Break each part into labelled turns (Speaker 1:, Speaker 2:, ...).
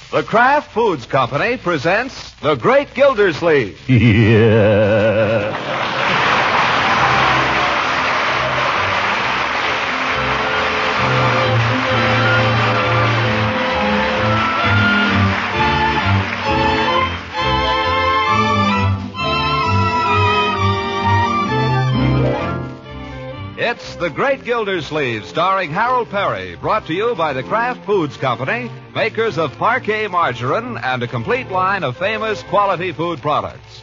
Speaker 1: The Kraft Foods Company presents The Great Gildersleeve.
Speaker 2: Yeah.
Speaker 1: It's The Great Gildersleeve, starring Harold Perry, brought to you by the Kraft Foods Company, makers of Parquet margarine and a complete line of famous quality food products.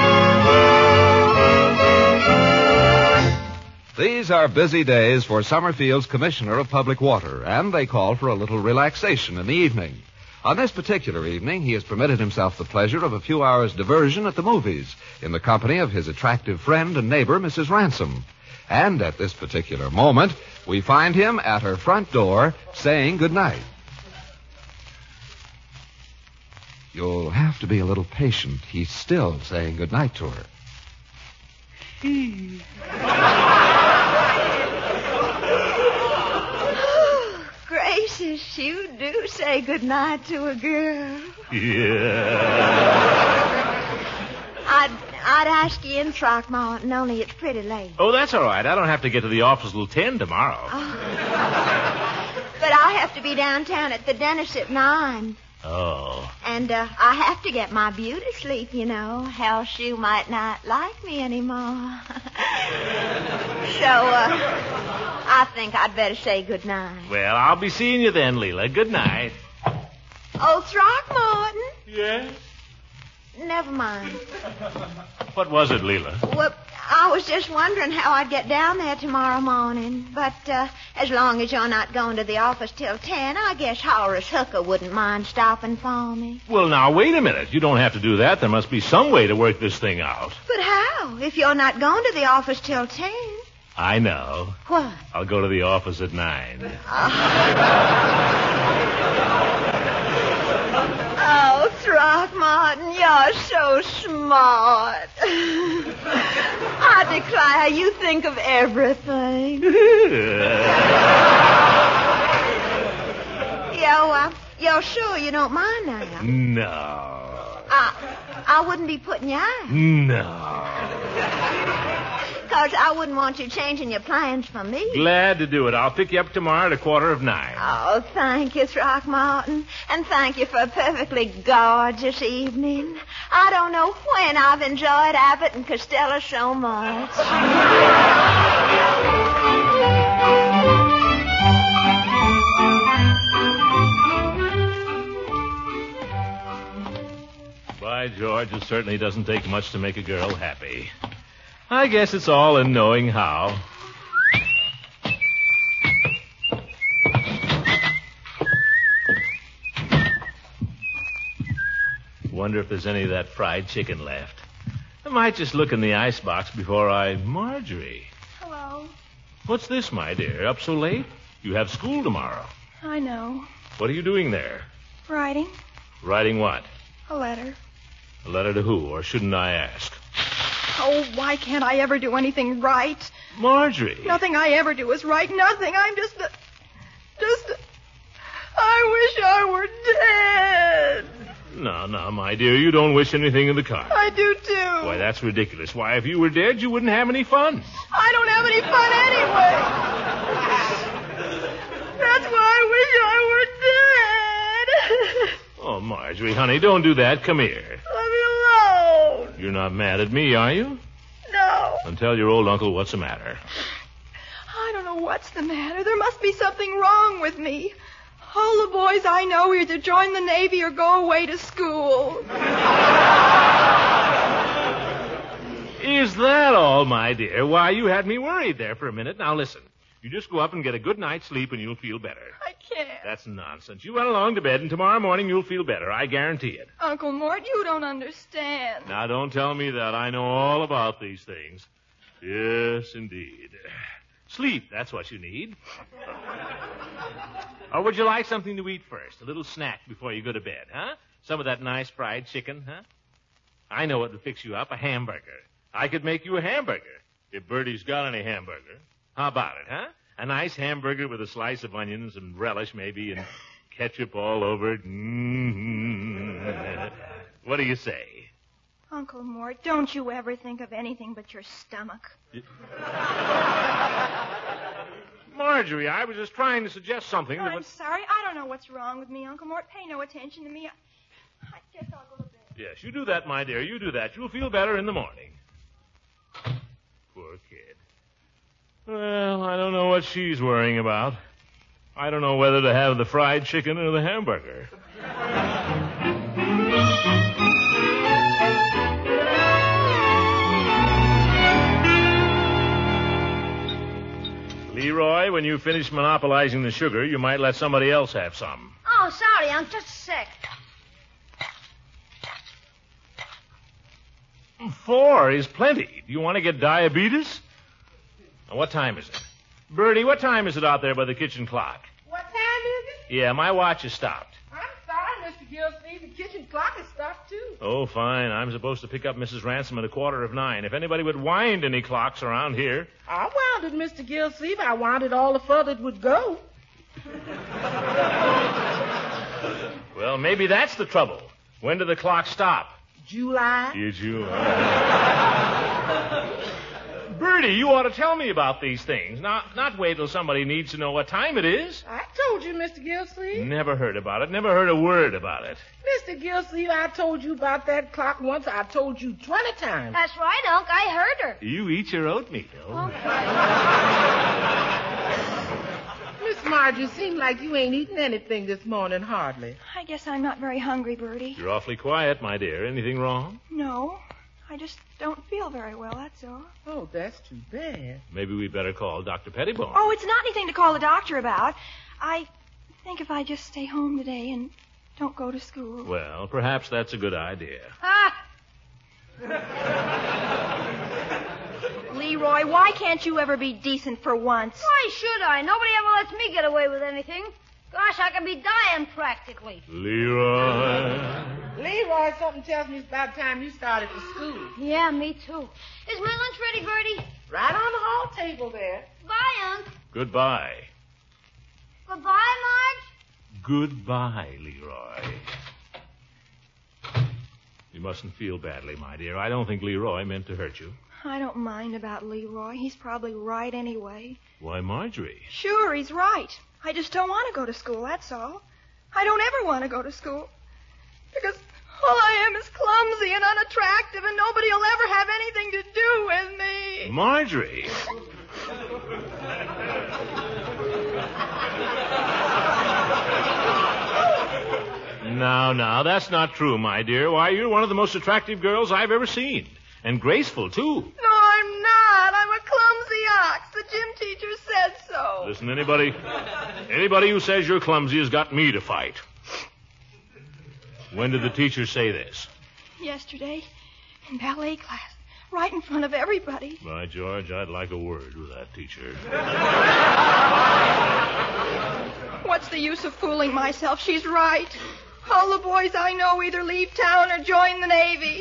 Speaker 1: These are busy days for Summerfield's Commissioner of Public Water, and they call for a little relaxation in the evening. On this particular evening, he has permitted himself the pleasure of a few hours' diversion at the movies in the company of his attractive friend and neighbor, Mrs. Ransom. And at this particular moment, we find him at her front door saying goodnight. You'll have to be a little patient. He's still saying goodnight to her.
Speaker 3: Oh, gracious, you do say goodnight to a girl.
Speaker 2: Yeah.
Speaker 3: I'd ask you in, Throckmorton, only it's pretty late.
Speaker 2: Oh, that's all right. I don't have to get to the office till 10 tomorrow.
Speaker 3: Oh. But I have to be downtown at the dentist at 9.
Speaker 2: Oh.
Speaker 3: And I have to get my beauty sleep, you know, else you might not like me anymore. So, I think I'd better say goodnight.
Speaker 2: Well, I'll be seeing you then, Leela. Good night.
Speaker 3: Oh, Throckmorton?
Speaker 2: Yes?
Speaker 3: Never mind.
Speaker 2: What was it, Leela?
Speaker 3: Well, I was just wondering how I'd get down there tomorrow morning. But as long as you're not going to the office till 10, I guess Horace Hooker wouldn't mind stopping for me.
Speaker 2: Well, now, wait a minute. You don't have to do that. There must be some way to work this thing out.
Speaker 3: But how? If you're not going to the office till 10.
Speaker 2: I know.
Speaker 3: What?
Speaker 2: I'll go to the office at 9.
Speaker 3: Oh, Throckmorton, you're so smart. I declare you think of everything. You're sure you don't mind now?
Speaker 2: No.
Speaker 3: I wouldn't be putting you out.
Speaker 2: No.
Speaker 3: Because I wouldn't want you changing your plans for me.
Speaker 2: Glad to do it. I'll pick you up tomorrow at 9:15.
Speaker 3: Oh, thank you, Throckmorton. And thank you for a perfectly gorgeous evening. I don't know when I've enjoyed Abbott and Costello so much.
Speaker 2: By George, it certainly doesn't take much to make a girl happy. I guess it's all in knowing how. Wonder if there's any of that fried chicken left. I might just look in the icebox before I... Marjorie.
Speaker 4: Hello.
Speaker 2: What's this, my dear? Up so late? You have school tomorrow.
Speaker 4: I know.
Speaker 2: What are you doing there?
Speaker 4: Writing.
Speaker 2: Writing what?
Speaker 4: A letter.
Speaker 2: A letter to who, or shouldn't I ask?
Speaker 4: Oh, why can't I ever do anything right?
Speaker 2: Marjorie.
Speaker 4: Nothing I ever do is right. Nothing. I'm just... I wish I were dead.
Speaker 2: No, my dear. You don't wish anything in the kind.
Speaker 4: I do, too.
Speaker 2: Why, that's ridiculous. Why, if you were dead, you wouldn't have any fun.
Speaker 4: I don't have any fun anyway. That's why I wish I were dead.
Speaker 2: Oh, Marjorie, honey, don't do that. Come here.
Speaker 4: Let me alone.
Speaker 2: You're not mad at me, are you?
Speaker 4: No.
Speaker 2: Then tell your old uncle what's the matter.
Speaker 4: I don't know what's the matter. There must be something wrong with me. All the boys I know either join the Navy or go away to school.
Speaker 2: Is that all, my dear? Why, you had me worried there for a minute. Now, listen. You just go up and get a good night's sleep and you'll feel better.
Speaker 4: I can't.
Speaker 2: That's nonsense. You run along to bed and tomorrow morning you'll feel better. I guarantee it.
Speaker 4: Uncle Mort, you don't understand.
Speaker 2: Now, don't tell me that. I know all about these things. Yes, indeed. Sleep, that's what you need. Or would you like something to eat first? A little snack before you go to bed, huh? Some of that nice fried chicken, huh? I know what would fix you up, a hamburger. I could make you a hamburger, if Bertie's got any hamburger. How about it, huh? A nice hamburger with a slice of onions and relish, maybe, and ketchup all over it. What do you say?
Speaker 4: Uncle Mort, don't you ever think of anything but your stomach.
Speaker 2: Marjorie, I was just trying to suggest something.
Speaker 4: I'm sorry. I don't know what's wrong with me, Uncle Mort. Pay no attention to me. I guess I'll go to bed.
Speaker 2: Yes, you do that, my dear. You do that. You'll feel better in the morning. Poor kid. Well, I don't know what she's worrying about. I don't know whether to have the fried chicken or the hamburger. Leroy, when you finish monopolizing the sugar, you might let somebody else have some.
Speaker 5: Oh, sorry, Unc. Just a sec.
Speaker 2: 4 is plenty. Do you want to get diabetes? Now, what time is it? Bertie, what time is it out there by the kitchen clock?
Speaker 6: What time is it?
Speaker 2: Yeah, my watch has stopped.
Speaker 6: I'm sorry, Mr. Gilsleeve. The kitchen clock has stopped, too.
Speaker 2: Oh, fine. I'm supposed to pick up Mrs. Ransom at 9:15. If anybody would wind any clocks around here.
Speaker 6: I wound it, Mr. Gilsleeve. I wound it all the further it would go.
Speaker 2: Well, maybe that's the trouble. When did the clock stop?
Speaker 6: July.
Speaker 2: Yeah, July. Bertie, you ought to tell me about these things. Not wait till somebody needs to know what time it is.
Speaker 6: I told you, Mr. Gilsleeve.
Speaker 2: Never heard about it. Never heard a word about it.
Speaker 6: Mr. Gilsleeve, I told you about that clock once. I told you 20 times.
Speaker 5: That's right, Unc. I heard her.
Speaker 2: You eat your oatmeal.
Speaker 6: Miss Marjorie, seems like you ain't eaten anything this morning, hardly.
Speaker 4: I guess I'm not very hungry, Bertie.
Speaker 2: You're awfully quiet, my dear. Anything wrong?
Speaker 4: No. I just don't feel very well, that's all.
Speaker 6: Oh, that's too bad.
Speaker 2: Maybe we'd better call Dr. Pettibone.
Speaker 4: Oh, it's not anything to call the doctor about. I think if I just stay home today and don't go to school.
Speaker 2: Well, perhaps that's a good idea.
Speaker 5: Ah!
Speaker 4: Leroy, why can't you ever be decent for once?
Speaker 5: Why should I? Nobody ever lets me get away with anything. Gosh, I could be dying practically.
Speaker 2: Leroy.
Speaker 6: Leroy, something tells me it's about time you started for school.
Speaker 5: Yeah, me too. Is my lunch ready, Bertie?
Speaker 6: Right on the hall table there.
Speaker 5: Bye, Unc.
Speaker 2: Goodbye.
Speaker 5: Goodbye, Marge.
Speaker 2: Goodbye, Leroy. You mustn't feel badly, my dear. I don't think Leroy meant to hurt you.
Speaker 4: I don't mind about Leroy. He's probably right anyway.
Speaker 2: Why, Marjorie?
Speaker 4: Sure, he's right. I just don't want to go to school, that's all. I don't ever want to go to school. Because all I am is clumsy and unattractive, and nobody will ever have anything to do with me.
Speaker 2: Marjorie. Now, that's not true, my dear. Why, you're one of the most attractive girls I've ever seen. And graceful, too.
Speaker 4: No, I'm not. I'm a clumsy ox. The gym teacher said so.
Speaker 2: Listen, anybody who says you're clumsy has got me to fight. When did the teacher say this?
Speaker 4: Yesterday, in ballet class, right in front of everybody.
Speaker 2: By George, I'd like a word with that teacher.
Speaker 4: What's the use of fooling myself? She's right. All the boys I know either leave town or join the Navy.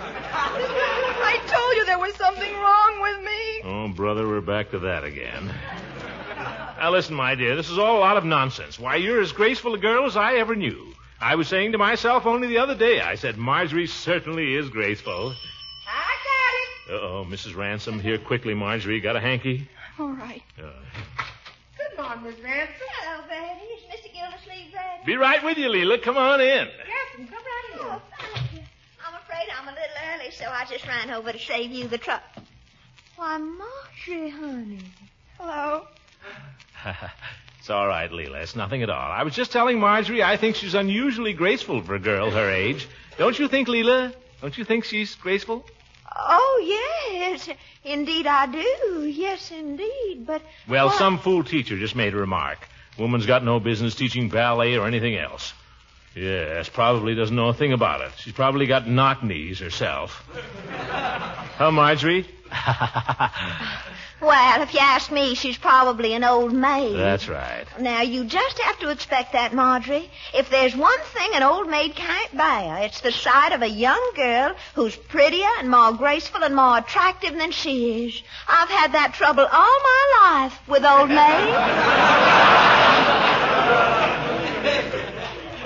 Speaker 4: I told you there was something wrong with me.
Speaker 2: Oh, brother, we're back to that again. Now, listen, my dear, this is all a lot of nonsense. Why, you're as graceful a girl as I ever knew. I was saying to myself only the other day, I said, Marjorie certainly is graceful.
Speaker 6: I got it.
Speaker 2: Uh-oh, Mrs. Ransom, here quickly, Marjorie. Got a hanky?
Speaker 4: All right.
Speaker 6: Good morning, Miss Ransom.
Speaker 3: Hello, Betty. Is Mr. Gildersleeve ready?
Speaker 2: Be right with you, Leela. Come on in.
Speaker 6: Yes, come right in.
Speaker 3: Oh, thank you. I'm afraid I'm a little early, so I just ran over to save you the trouble. Why, Marjorie, honey.
Speaker 4: Hello.
Speaker 2: It's all right, Leela. It's nothing at all. I was just telling Marjorie I think she's unusually graceful for a girl her age. Don't you think, Leela? Don't you think she's graceful?
Speaker 3: Oh, yes. Indeed, I do. Yes, indeed. But.
Speaker 2: Well, some fool teacher just made a remark. Woman's got no business teaching ballet or anything else. Yes, probably doesn't know a thing about it. She's probably got knock knees herself. Huh, Marjorie?
Speaker 3: Well, if you ask me, she's probably an old maid.
Speaker 2: That's right.
Speaker 3: Now, you just have to expect that, Marjorie. If there's one thing an old maid can't bear, it's the sight of a young girl who's prettier and more graceful and more attractive than she is. I've had that trouble all my life with old maids.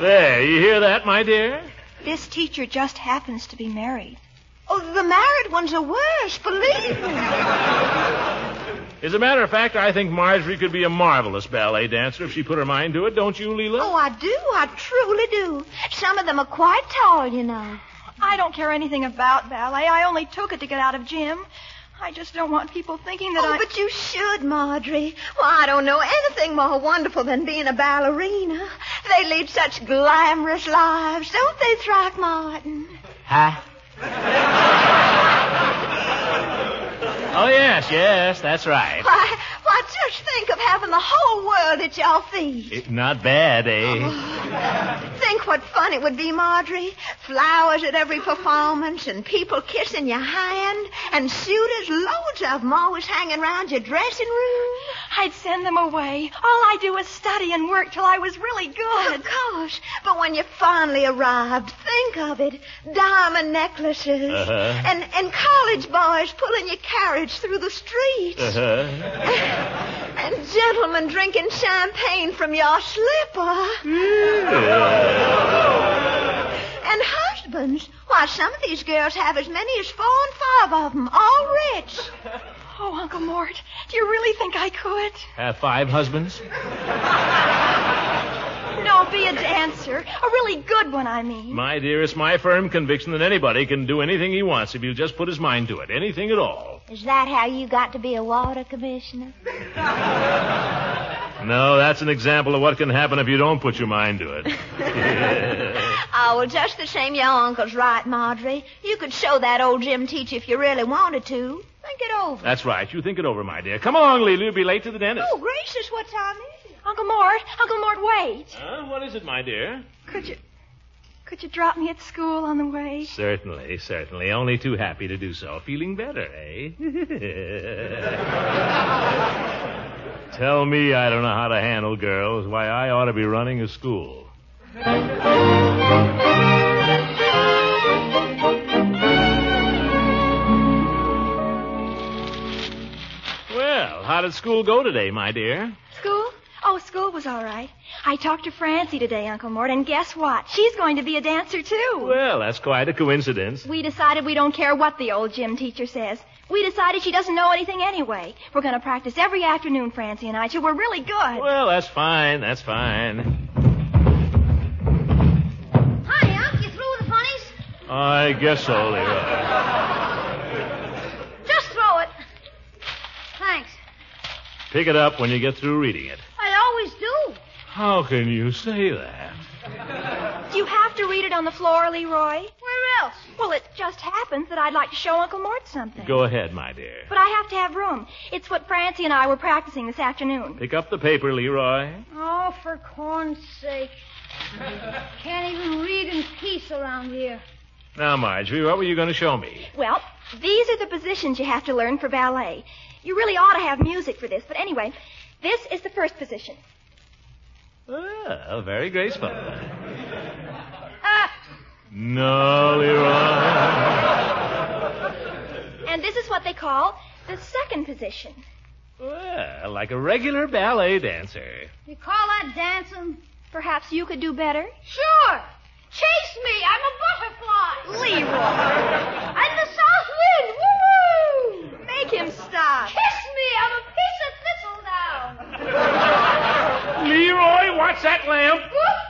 Speaker 2: There, you hear that, my dear?
Speaker 4: This teacher just happens to be married.
Speaker 3: Oh, the married ones are worse, believe me.
Speaker 2: As a matter of fact, I think Marjorie could be a marvelous ballet dancer if she put her mind to it, don't you, Leela?
Speaker 3: Oh, I do. I truly do. Some of them are quite tall, you know.
Speaker 4: I don't care anything about ballet. I only took it to get out of gym. I just don't want people thinking that
Speaker 3: But you should, Marjorie. Well, I don't know anything more wonderful than being a ballerina. They lead such glamorous lives, don't they, Throckmorton?
Speaker 2: Huh? Oh, yes, that's right.
Speaker 3: Why, just think of having the whole world at your feet.
Speaker 2: Not bad, eh?
Speaker 3: Think what fun it would be, Marjorie. Flowers at every performance and people kissing your hand and suitors, loads of them, always hanging around your dressing room.
Speaker 4: I'd send them away. All I do is study and work till I was really good.
Speaker 3: Of course. But when you finally arrived, think of it. Diamond necklaces. And college boys pulling your carriage through the streets. And gentlemen drinking champagne from your slipper. And husbands. Why, some of these girls have as many as 4 and 5 of them, all rich.
Speaker 4: Oh, Uncle Mort, do you really think I could?
Speaker 2: Have 5 husbands?
Speaker 4: No, be a dancer. A really good one, I mean.
Speaker 2: My dear, it's my firm conviction that anybody can do anything he wants if he'll just put his mind to it. Anything at all.
Speaker 3: Is that how you got to be a water commissioner?
Speaker 2: No, that's an example of what can happen if you don't put your mind to it.
Speaker 3: Oh, well, just the same, your uncle's right, Marjorie. You could show that old gym teacher if you really wanted to. Think it over.
Speaker 2: That's right. You think it over, my dear. Come along, Leela. You'll be late to the dentist.
Speaker 3: Oh, gracious, what time is it?
Speaker 4: Uncle Mort, wait.
Speaker 2: What is it, my dear?
Speaker 4: Could you drop me at school on the way?
Speaker 2: Certainly. Only too happy to do so. Feeling better, eh? Tell me I don't know how to handle girls. Why, I ought to be running a school. Well, how did school go today, my dear?
Speaker 4: School? Oh, school was all right. I talked to Francie today, Uncle Mort, and guess what? She's going to be a dancer, too.
Speaker 2: Well, that's quite a coincidence.
Speaker 4: We decided we don't care what the old gym teacher says. We decided she doesn't know anything anyway. We're going to practice every afternoon, Francie and I, till we're really good.
Speaker 2: Well, that's fine.
Speaker 5: Hi, Unc. You through with the funnies?
Speaker 2: I guess so, Leroy.
Speaker 5: Just throw it. Thanks.
Speaker 2: Pick it up when you get through reading it.
Speaker 5: I always do.
Speaker 2: How can you say that?
Speaker 4: Do you have to read it on the floor, Leroy?
Speaker 5: Where else?
Speaker 4: Well, it just happens that I'd like to show Uncle Mort something.
Speaker 2: Go ahead, my dear.
Speaker 4: But I have to have room. It's what Francie and I were practicing this afternoon.
Speaker 2: Pick up the paper, Leroy.
Speaker 5: Oh, for corn's sake. Can't even read in peace around here.
Speaker 2: Now, Marjorie, what were you going to show me?
Speaker 4: Well, these are the positions you have to learn for ballet. You really ought to have music for this. But anyway, this is the first position.
Speaker 2: Well, very graceful. No, Leroy.
Speaker 4: And this is what they call the second position.
Speaker 2: Well, like a regular ballet dancer.
Speaker 5: You call that dancing?
Speaker 4: Perhaps you could do better.
Speaker 5: Sure. Chase me. I'm a butterfly.
Speaker 4: Leroy.
Speaker 5: I'm the south wind. Woo-hoo!
Speaker 4: Make him stop.
Speaker 5: Kiss me. I'm a piece of thistledown.
Speaker 2: Leroy, watch that lamp.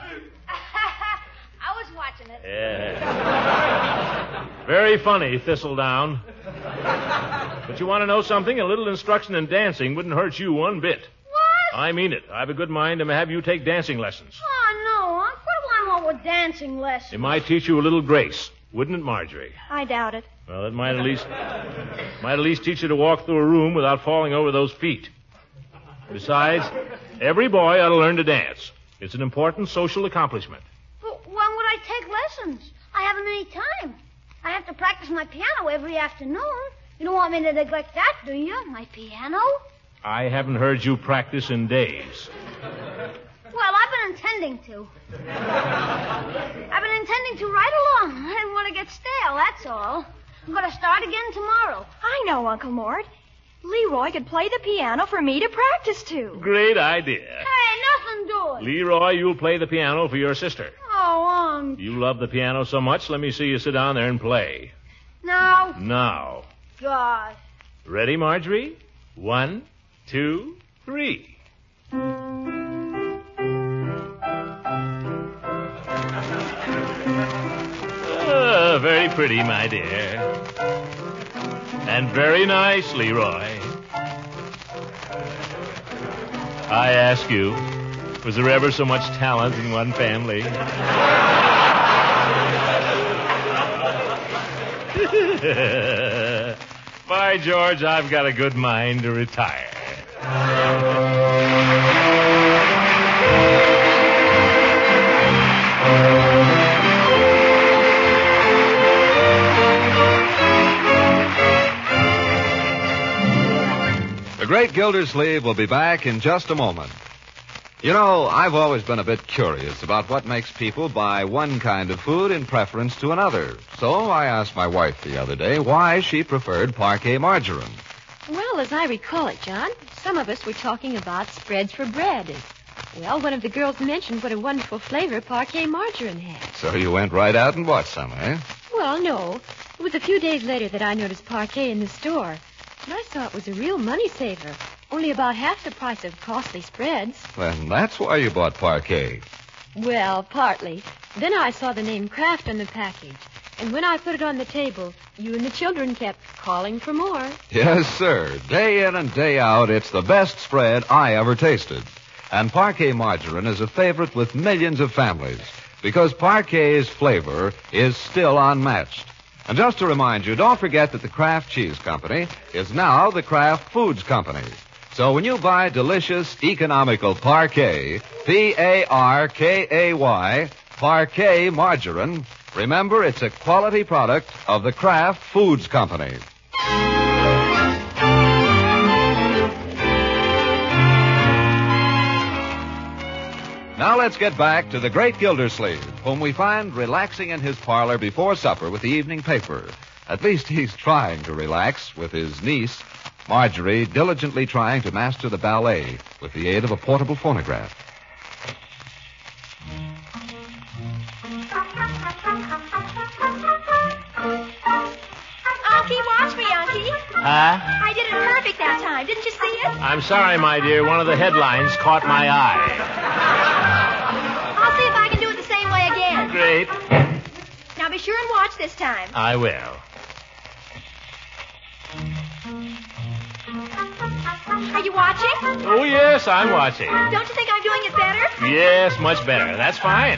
Speaker 5: I was watching it.
Speaker 2: Yeah. Very funny, Thistledown. But you want to know something? A little instruction in dancing wouldn't hurt you one bit.
Speaker 5: What?
Speaker 2: I mean it. I have a good mind to have you take dancing lessons.
Speaker 5: Oh, no, Unc. What do I want with dancing lessons?
Speaker 2: It might teach you a little grace, wouldn't it, Marjorie?
Speaker 4: I doubt it.
Speaker 2: Well, it might at least teach you to walk through a room without falling over those feet. Besides, every boy ought to learn to dance. It's an important social accomplishment.
Speaker 5: But when would I take lessons? I haven't any time. I have to practice my piano every afternoon. You don't want me to neglect that, do you? My piano?
Speaker 2: I haven't heard you practice in days.
Speaker 5: Well, I've been intending to. I've been intending to right along. I didn't want to get stale, that's all. I'm going to start again tomorrow.
Speaker 4: I know, Uncle Mort. Leroy could play the piano for me to practice to.
Speaker 2: Great idea.
Speaker 5: Hey, nothing doing. doing?
Speaker 2: Leroy, you'll play the piano for your sister.
Speaker 5: Oh, Unc.
Speaker 2: You love the piano so much, let me see you sit down there and play.
Speaker 5: No.
Speaker 2: Now.
Speaker 5: Gosh.
Speaker 2: Ready, Marjorie? 1, 2, 3. Very pretty, my dear. And very nice, Leroy. I ask you, was there ever so much talent in one family? By George, I've got a good mind to retire.
Speaker 1: The Great Gildersleeve will be back in just a moment. You know, I've always been a bit curious about what makes people buy one kind of food in preference to another. So I asked my wife the other day why she preferred Parquet margarine.
Speaker 7: Well, as I recall it, John, some of us were talking about spreads for bread. Well, one of the girls mentioned what a wonderful flavor Parquet margarine had.
Speaker 1: So you went right out and bought some, eh?
Speaker 7: Well, no. It was a few days later that I noticed Parquet in the store. And I saw it was a real money saver. Only about half the price of costly spreads.
Speaker 1: Well, that's why you bought Parquet.
Speaker 7: Well, partly. Then I saw the name Kraft on the package. And when I put it on the table, you and the children kept calling for more.
Speaker 1: Yes, sir. Day in and day out, it's the best spread I ever tasted. And Parquet margarine is a favorite with millions of families because Parquet's flavor is still unmatched. And just to remind you, don't forget that the Kraft Cheese Company is now the Kraft Foods Company. So when you buy delicious, economical Parquet, Parkay, Parquet margarine, remember it's a quality product of the Kraft Foods Company. Now let's get back to the Great Gildersleeve, whom we find relaxing in his parlor before supper with the evening paper. At least he's trying to relax with his niece, Marjorie, diligently trying to master the ballet with the aid of a portable phonograph.
Speaker 4: Unky, watch me, Unky.
Speaker 2: Huh?
Speaker 4: I did it perfect that time. Didn't you see it?
Speaker 2: I'm sorry, my dear. One of the headlines caught my eye.
Speaker 4: I'll see if I can do it the same way again.
Speaker 2: Great.
Speaker 4: Now be sure and watch this time.
Speaker 2: I will.
Speaker 4: Are you watching?
Speaker 2: Oh, yes, I'm watching.
Speaker 4: Don't you think I'm doing it better?
Speaker 2: Yes, much better. That's fine.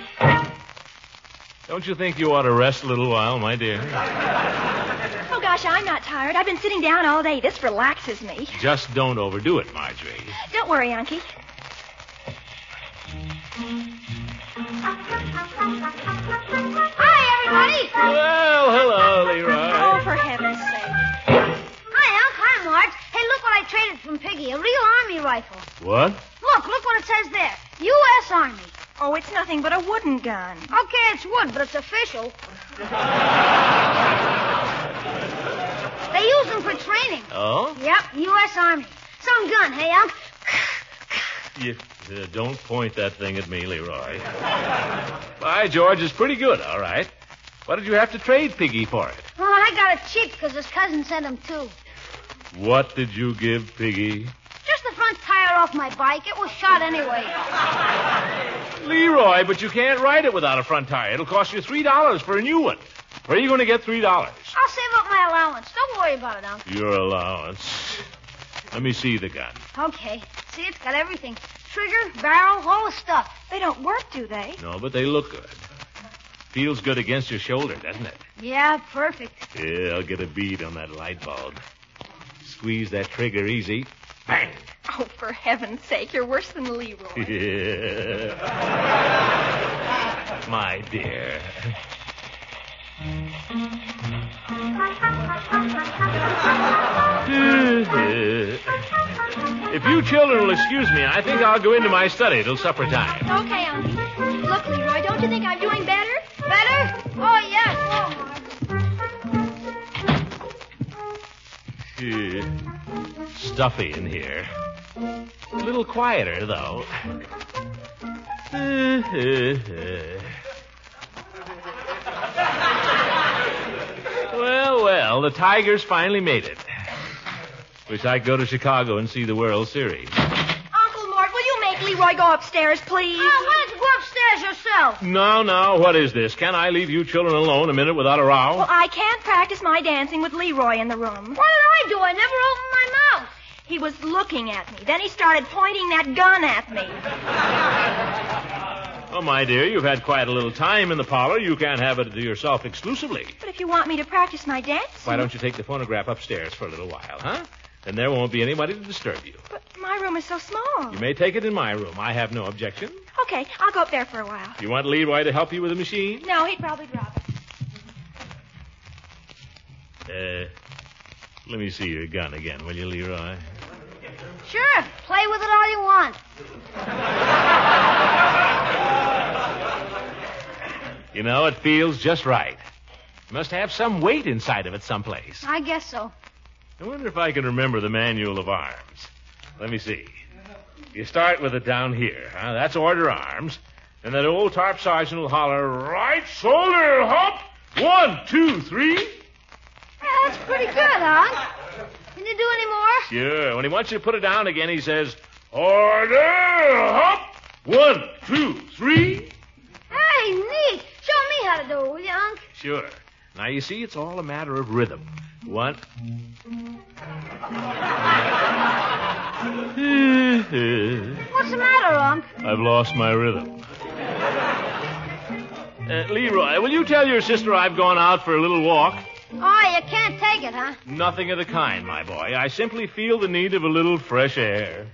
Speaker 2: Don't you think you ought to rest a little while, my dear?
Speaker 4: Oh, gosh, I'm not tired. I've been sitting down all day. This relaxes me.
Speaker 2: Just don't overdo it, Marjorie.
Speaker 4: Don't worry, Unky.
Speaker 5: Hi, everybody.
Speaker 2: Well, hello, Leroy.
Speaker 4: Oh, for heaven's sake.
Speaker 5: Hi, Unc. Hi, Marge. Hey, look what I traded from Piggy. A real Army rifle.
Speaker 2: What?
Speaker 5: Look what it says there. U.S. Army.
Speaker 4: Oh, it's nothing but a wooden gun.
Speaker 5: Okay, it's wood, but it's official. They use them for training.
Speaker 2: Oh?
Speaker 5: Yep, U.S. Army. Some gun, hey, Unc?
Speaker 2: You, don't point that thing at me, Leroy. By George, it's pretty good, all right. What did you have to trade Piggy for it?
Speaker 5: Oh, I got it cheap because his cousin sent him too.
Speaker 2: What did you give Piggy?
Speaker 5: Just the front tire off my bike. It was shot anyway.
Speaker 2: Leroy, but you can't ride it without a front tire. It'll cost you $3 for a new one. Where are you going to get $3?
Speaker 5: I'll save up my allowance. Don't worry about it, Unc.
Speaker 2: Your allowance. Let me see the gun.
Speaker 5: Okay. See, it's got everything. Trigger, barrel, all the stuff.
Speaker 4: They don't work, do they?
Speaker 2: No, but they look good. Feels good against your shoulder, doesn't it?
Speaker 5: Yeah, perfect.
Speaker 2: Yeah, I'll get a bead on that light bulb. Squeeze that trigger easy. Bang!
Speaker 4: Oh, for heaven's sake, you're worse than Leroy.
Speaker 2: Yeah. My dear. If you children will excuse me, I think I'll go into my study till supper time.
Speaker 4: Okay, Unky. Look, Leroy, don't you think I'm doing better?
Speaker 5: Better? Oh, yes.
Speaker 2: Stuffy in here. A little quieter, though. Well, the Tigers finally made it. Wish I could go to Chicago and see the World Series.
Speaker 4: Uncle Mort, will you make Leroy go upstairs, please?
Speaker 5: Oh, why don't you go upstairs yourself?
Speaker 2: No, what is this? Can I leave you children alone a minute without a row?
Speaker 4: Well, I can't practice my dancing with Leroy in the room.
Speaker 5: What did I do? I never opened my mouth.
Speaker 4: He was looking at me. Then he started pointing that gun at me.
Speaker 2: Oh, my dear, you've had quite a little time in the parlor. You can't have it to yourself exclusively.
Speaker 4: But if you want me to practice my dancing...
Speaker 2: Why don't you take the phonograph upstairs for a little while, huh? Then there won't be anybody to disturb you.
Speaker 4: But my room is so small.
Speaker 2: You may take it in my room. I have no objection.
Speaker 4: Okay, I'll go up there for a while.
Speaker 2: You want Leroy to help you with the machine?
Speaker 4: No, he'd probably drop it.
Speaker 2: Let me see your gun again, will you, Leroy?
Speaker 5: Sure, play with it all you want.
Speaker 2: You know, it feels just right. You must have some weight inside of it someplace.
Speaker 5: I guess so.
Speaker 2: I wonder if I can remember the manual of arms. Let me see. You start with it down here. Huh? That's order arms. And that old tarp sergeant will holler, right shoulder, hop. 1, 2, 3.
Speaker 5: Yeah, that's pretty good, huh? Can you do any more?
Speaker 2: Sure. When he wants you to put it down again, he says, order, hop. 1, 2, 3.
Speaker 5: Hey, neat. Show me how to do it, will you, Unc?
Speaker 2: Sure. Now, you see, it's all a matter of rhythm. 1.
Speaker 5: What's the matter, Unc?
Speaker 2: I've lost my rhythm. Leroy, will you tell your sister I've gone out for a little walk?
Speaker 5: Oh, you can't take it, huh?
Speaker 2: Nothing of the kind, my boy. I simply feel the need of a little fresh air.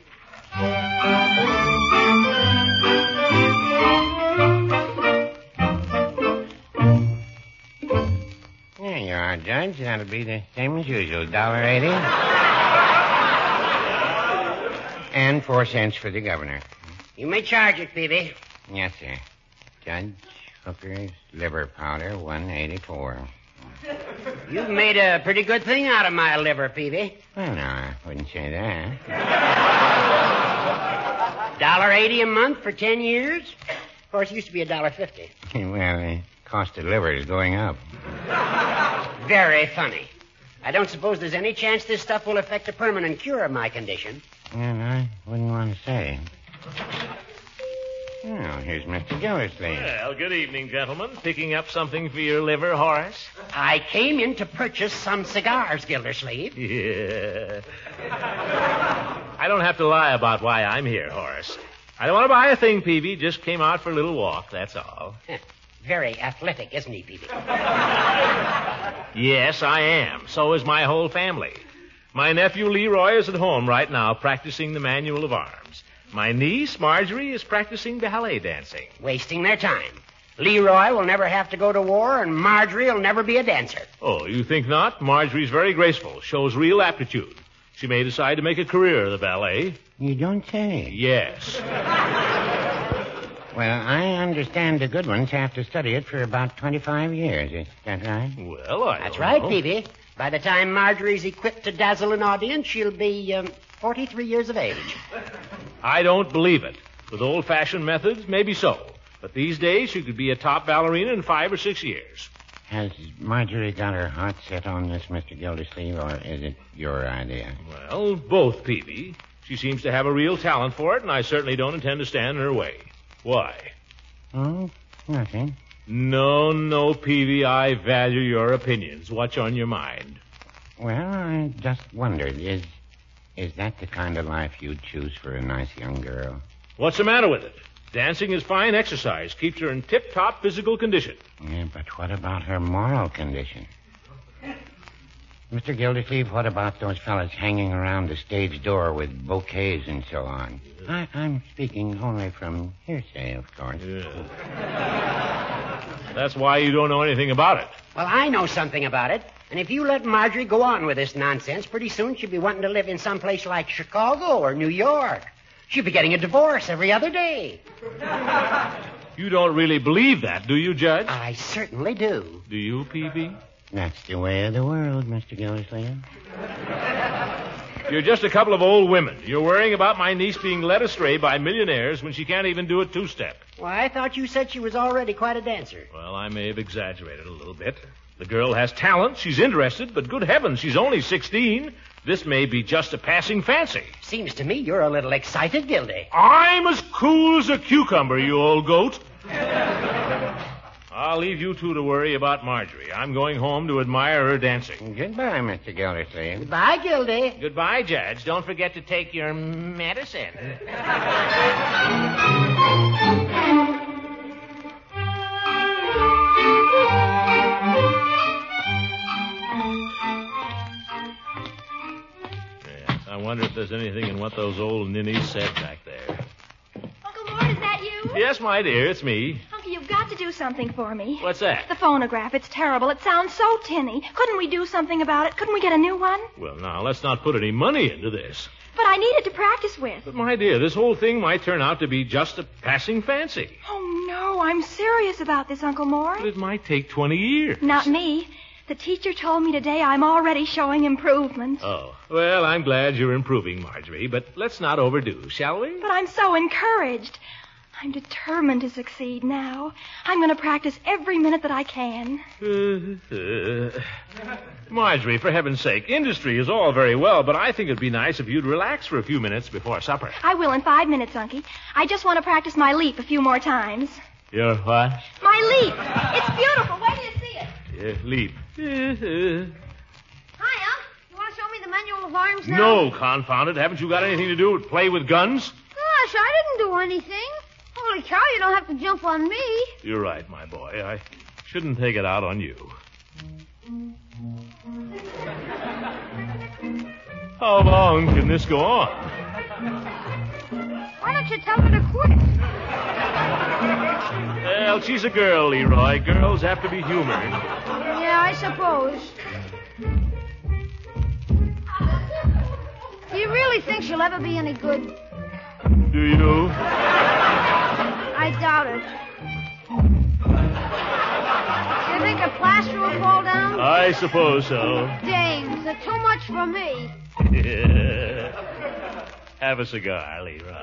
Speaker 8: There you are, Judge. That'll be the same as usual, $1.80. And 4 cents for the governor.
Speaker 9: You may charge it, Peavy.
Speaker 8: Yes, sir. Judge, Hooker's liver powder, $1.84.
Speaker 9: You've made a pretty good thing out of my liver, Peavy.
Speaker 8: Well, no, I wouldn't say that.
Speaker 9: $1.80 a month for 10 years? Of course, it used to be $1.50.
Speaker 8: Well, the cost of liver is going up.
Speaker 9: Very funny. I don't suppose there's any chance this stuff will affect a permanent cure of my condition.
Speaker 8: Well, I wouldn't want to say. Oh, here's Mr. Gildersleeve.
Speaker 2: Well, good evening, gentlemen. Picking up something for your liver, Horace?
Speaker 9: I came in to purchase some cigars, Gildersleeve.
Speaker 2: Yeah. I don't have to lie about why I'm here, Horace. I don't want to buy a thing, Peavy. Just came out for a little walk, that's all.
Speaker 9: Very athletic, isn't he, Peavy?
Speaker 2: Yes, I am. So is my whole family. My nephew Leroy is at home right now practicing the manual of arms. My niece, Marjorie, is practicing ballet dancing.
Speaker 9: Wasting their time. Leroy will never have to go to war, and Marjorie will never be a dancer.
Speaker 2: Oh, you think not? Marjorie's very graceful, shows real aptitude. She may decide to make a career of the ballet.
Speaker 8: You don't say.
Speaker 2: Yes.
Speaker 8: Well, I understand the good ones have to study it for about 25 years. Is that right?
Speaker 2: Well,
Speaker 9: That's right, Peavy. By the time Marjorie's equipped to dazzle an audience, she'll be 43 years of age.
Speaker 2: I don't believe it. With old-fashioned methods, maybe so. But these days, she could be a top ballerina in 5 or 6 years.
Speaker 8: Has Marjorie got her heart set on this, Mr. Gildersleeve, or is it your idea?
Speaker 2: Well, both, Peavy. She seems to have a real talent for it, and I certainly don't intend to stand in her way. Why?
Speaker 8: Oh, nothing.
Speaker 2: No, Peavy. I value your opinions. What's on your mind?
Speaker 8: Well, I just wondered, is that the kind of life you'd choose for a nice young girl?
Speaker 2: What's the matter with it? Dancing is fine exercise. Keeps her in tip-top physical condition.
Speaker 8: Yeah, but what about her moral condition? Mr. Gildersleeve, what about those fellas hanging around the stage door with bouquets and so on? I'm speaking only from hearsay, of course.
Speaker 2: Yeah. That's why you don't know anything about it.
Speaker 9: Well, I know something about it. And if you let Marjorie go on with this nonsense, pretty soon she'll be wanting to live in some place like Chicago or New York. She'll be getting a divorce every other day.
Speaker 2: You don't really believe that, do you, Judge?
Speaker 9: I certainly do.
Speaker 2: Do you, Peavy?
Speaker 8: That's the way of the world, Mr. Gildersleeve.
Speaker 2: You're just a couple of old women. You're worrying about my niece being led astray by millionaires when she can't even do a two-step.
Speaker 9: Why, I thought you said she was already quite a dancer.
Speaker 2: Well, I may have exaggerated a little bit. The girl has talent. She's interested, but good heavens, she's only 16. This may be just a passing fancy.
Speaker 9: Seems to me you're a little excited, Gildy.
Speaker 2: I'm as cool as a cucumber, you old goat. I'll leave you two to worry about Marjorie. I'm going home to admire her dancing.
Speaker 8: Goodbye, Mr. Gildersleeve.
Speaker 9: Goodbye, Gildy.
Speaker 2: Goodbye, Judge. Don't forget to take your medicine. I wonder if there's anything in what those old ninnies said back there.
Speaker 4: Uncle Mort, is that you?
Speaker 2: Yes, my dear, it's me.
Speaker 4: Uncle, you've got to do something for me.
Speaker 2: What's that?
Speaker 4: The phonograph. It's terrible. It sounds so tinny. Couldn't we do something about it? Couldn't we get a new one?
Speaker 2: Well, now, let's not put any money into this.
Speaker 4: But I need it to practice with.
Speaker 2: But, my dear, this whole thing might turn out to be just a passing fancy.
Speaker 4: Oh, no. I'm serious about this, Uncle Mort.
Speaker 2: But it might take 20 years.
Speaker 4: Not me. The teacher told me today I'm already showing improvement.
Speaker 2: Oh, well, I'm glad you're improving, Marjorie, but let's not overdo, shall we?
Speaker 4: But I'm so encouraged. I'm determined to succeed now. I'm going to practice every minute that I can.
Speaker 2: Marjorie, for heaven's sake, industry is all very well, but I think it'd be nice if you'd relax for a few minutes before supper.
Speaker 4: I will in 5 minutes, Unky. I just want to practice my leap a few more times.
Speaker 2: Your what?
Speaker 4: My leap. It's beautiful. Wait till you see it.
Speaker 2: Leap.
Speaker 5: Hi, Unc. You want to show me the manual of arms now?
Speaker 2: No, confound it. Haven't you got anything to do with play with guns?
Speaker 5: Gosh, I didn't do anything. Holy cow, you don't have to jump on me.
Speaker 2: You're right, my boy. I shouldn't take it out on you. How long can this go on?
Speaker 5: Why don't you tell her to quit?
Speaker 2: Well, she's a girl, Leroy. Girls have to be humored.
Speaker 5: Yeah, I suppose. Do you really think she'll ever be any good?
Speaker 2: Do you?
Speaker 5: I doubt it. Do you think a plaster will fall down?
Speaker 2: I suppose so.
Speaker 5: Dames, they're too much for me.
Speaker 2: Have a cigar, Leroy.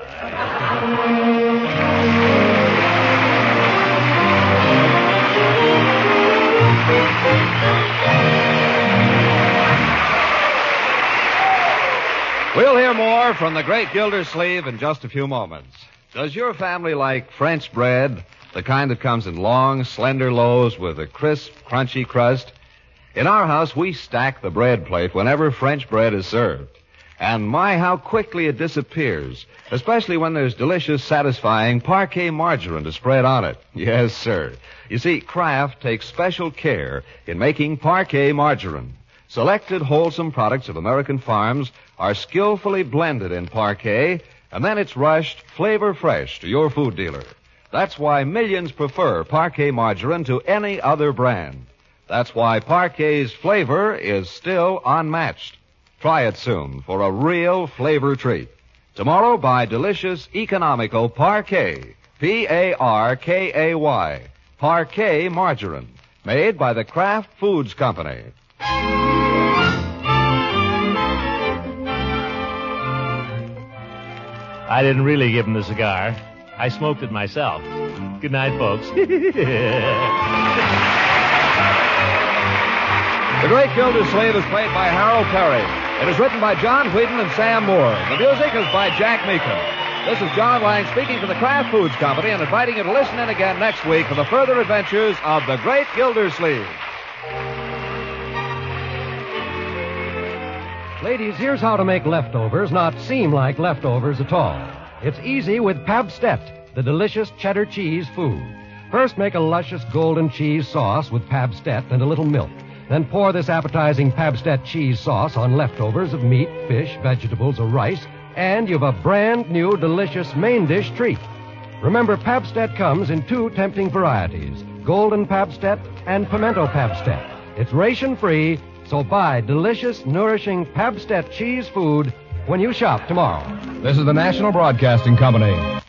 Speaker 1: We'll hear more from the great Gildersleeve in just a few moments. Does your family like French bread, the kind that comes in long, slender loaves with a crisp, crunchy crust? In our house, we stack the bread plate whenever French bread is served. And my, how quickly it disappears, especially when there's delicious, satisfying Parquet margarine to spread on it. Yes, sir. You see, Kraft takes special care in making Parquet margarine. Selected wholesome products of American farms are skillfully blended in Parquet, and then it's rushed flavor fresh to your food dealer. That's why millions prefer Parquet margarine to any other brand. That's why Parquet's flavor is still unmatched. Try it soon for a real flavor treat. Tomorrow, buy delicious, economical Parquet, P-A-R-K-A-Y, Parquet margarine, made by the Kraft Foods Company.
Speaker 2: I didn't really give him the cigar. I smoked it myself. Good night, folks.
Speaker 1: The Great Gildersleeve is played by Harold Perry. It is written by John Whedon and Sam Moore. The music is by Jack Meekum. This is John Lang speaking for the Kraft Foods Company and inviting you to listen in again next week for the further adventures of the Great Gildersleeve.
Speaker 10: Ladies, here's how to make leftovers not seem like leftovers at all. It's easy with Pabstet, the delicious cheddar cheese food. First, make a luscious golden cheese sauce with Pabstet and a little milk. Then pour this appetizing Pabstet cheese sauce on leftovers of meat, fish, vegetables, or rice, and you've a brand new delicious main dish treat. Remember, Pabstet comes in 2 tempting varieties, golden Pabstet and pimento Pabstet. It's ration-free, so buy delicious, nourishing Pabstet cheese food when you shop tomorrow.
Speaker 11: This is the National Broadcasting Company.